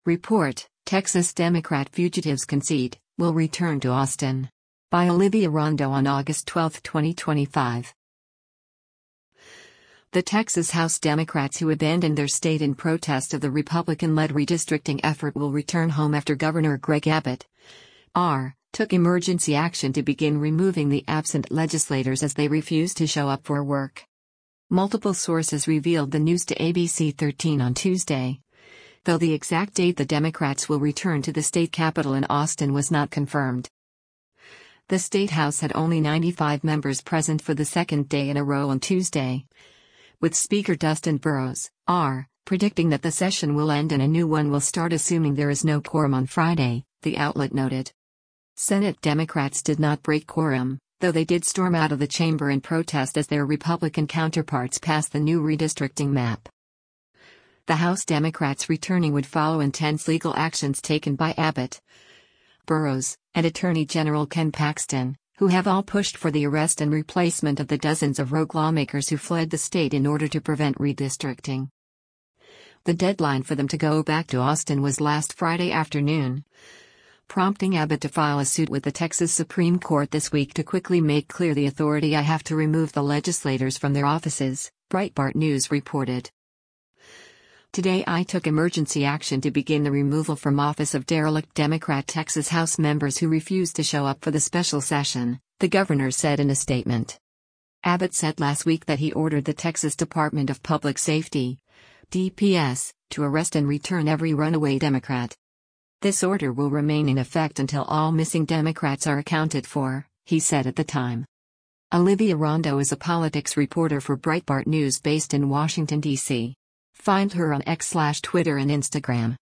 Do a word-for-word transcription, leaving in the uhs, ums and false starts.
Report, Texas Democrat fugitives concede, will return to Austin. By Olivia Rondo on August twelfth, twenty twenty-five. The Texas House Democrats who abandoned their state in protest of the Republican-led redistricting effort will return home after Governor Greg Abbott R. took emergency action to begin removing the absent legislators as they refused to show up for work. Multiple sources revealed the news to A B C thirteen on Tuesday, though the exact date the Democrats will return to the state capitol in Austin was not confirmed. The State House had only ninety-five members present for the second day in a row on Tuesday, with Speaker Dustin Burrows, R., predicting that the session will end and a new one will start assuming there is no quorum on Friday, the outlet noted. Senate Democrats did not break quorum, though they did storm out of the chamber in protest as their Republican counterparts passed the new redistricting map. The House Democrats returning would follow intense legal actions taken by Abbott, Burrows, and Attorney General Ken Paxton, who have all pushed for the arrest and replacement of the dozens of rogue lawmakers who fled the state in order to prevent redistricting. The deadline for them to go back to Austin was last Friday afternoon, prompting Abbott to file a suit with the Texas Supreme Court this week to quickly make clear the authority I have to remove the legislators from their offices, Breitbart News reported. Today I took emergency action to begin the removal from office of derelict Democrat Texas House members who refused to show up for the special session, the governor said in a statement. Abbott said last week that he ordered the Texas Department of Public Safety, D P S, to arrest and return every runaway Democrat. This order will remain in effect until all missing Democrats are accounted for, he said at the time. Olivia Rondo is a politics reporter for Breitbart News based in Washington, D C Find her on X slash Twitter and Instagram.